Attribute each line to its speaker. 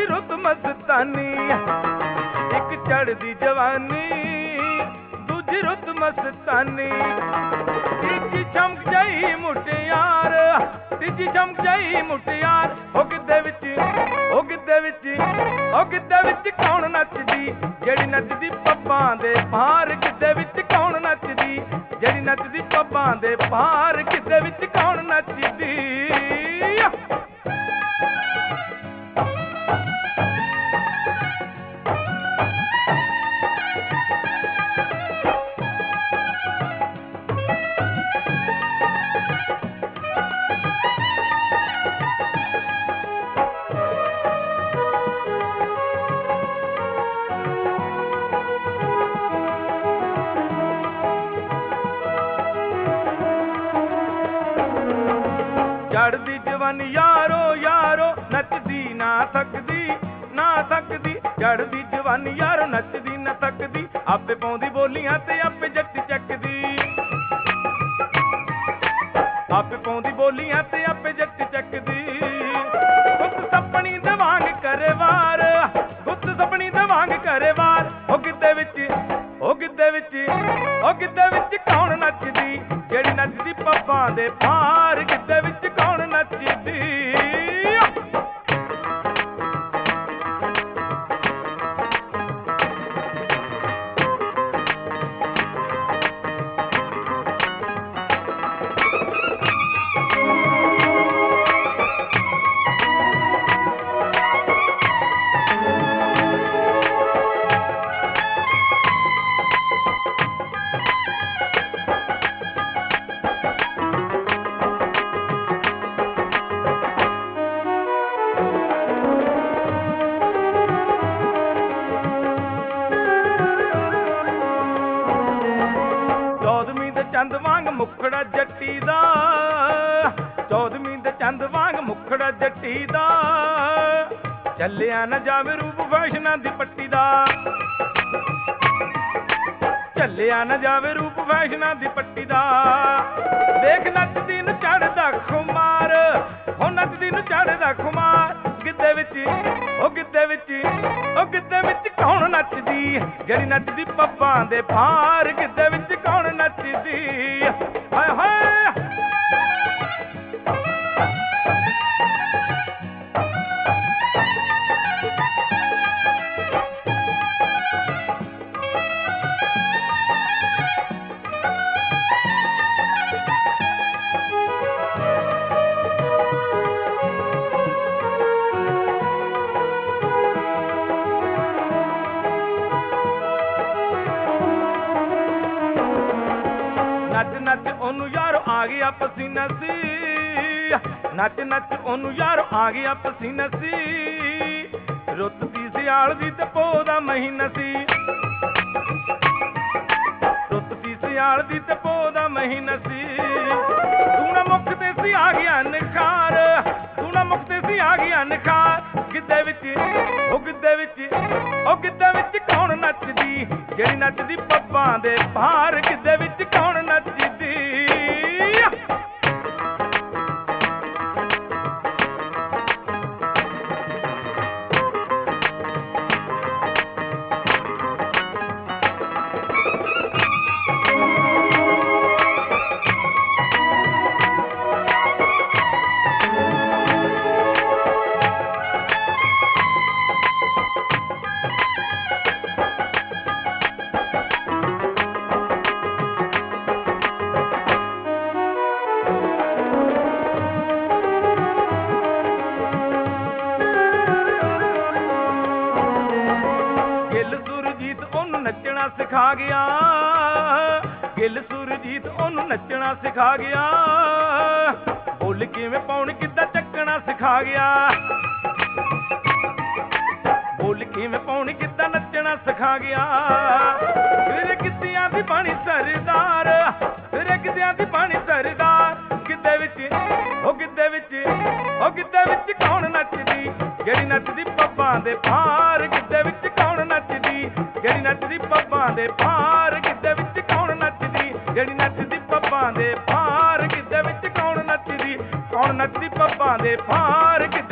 Speaker 1: दूजी रुत मस्तानी, एक चढ़दी जवानी दूजी रुत मस्तानी। तीजी चमक जाई मुटियार, तीजी चमक जाई मुटियार। ओ गिद्धे विच ओ गिद्धे विच ओ गिद्धे विच कौन नचदी, जेड़ी नचदी पब्बां दे पार। गिद्धे विच कौन नचदी, जेड़ी नचदी पब्बां दे पार। गिद्धे विच कौन नचदी। चढ़दी जवानी यारो यारो नचदी ना थकदी ना थकदी। चढ़दी जवानी यारो नचदी ना थकदी। आपे पाउंदी बोलियां ते आपे जट्टी चकदी, आपे पाउंदी बोलियां ते आपे जट्टी चकदी। गुत्त सपनी दे वांग करे वार, गुत्त सपनी दे वांग करे वार। ओ गिद्धे विच ओ गिद्धे विच ओ गिद्धे विच कौन नचदी, जेड़ी नचदी पब्बां दे पार। गिद्धे विच कौन नचदी। चौदवीं दे चंद वांग मुखड़ा जट्टी दा, चौदवीं दे चंद वांग मुखड़ा जट्टी दा। चलिया न जावे रूप फैशना दी पट्टी दा, चलिया न जावे रूप फैशना दी पट्टी दा। देख नचदी न चढ़दा खुमार, हो नचदी न चढ़दा खुमार। गिद्धे विच ओ गिद्धे विच ओ गिद्धे विच कौन नचदी, जेड़ी नचदी पब्बां दे पार। गिद्धे विच कौन नचदी। हाय हाय नच नच ओनू यारो आ गया पसीना सी, नच नच ओनू यारो आ गया पसीना सी। रुत दी सियाल दी ते पो दा महीना सी, रुत दी सियाल दी ते पो दा महीना सी। तू ना मुकते सी आ गया निखार, तू ना मुकते सी आ गया निखार। गिद्धे विच ओ गिद्धे विच ओ गिद्धे विच कौन नचदी, जेड़ी नचदी पब्बां दे पार। गिद्धे विच कौन नचदी। नचना सिखा गया, गिल सुरजीत ओनू नचना सिखा गया। बोल किवें पाउण किद्दां चक्कना सिखा गया, बोल किवें पाउण किद्दां नचना सिखा गया। फिर गिद्धियां दी बणी सरदार, फिर गिद्धियां दी बणी सरदार। गिद्धे विच ओ गिद्धे विच ओ गिद्धे विच कौन नचदी, जेड़ी नचदी पब्बां दे पार। गिद्धे विच कौन नचदी, जेड़ी नचदी पब्बां दे पार। गिद्धे विच कौन नचदी, जेड़ी नचदी पब्बां दे पार। गिद्धे विच कौन नचदी, कौन नचदी पब्बां दे पार।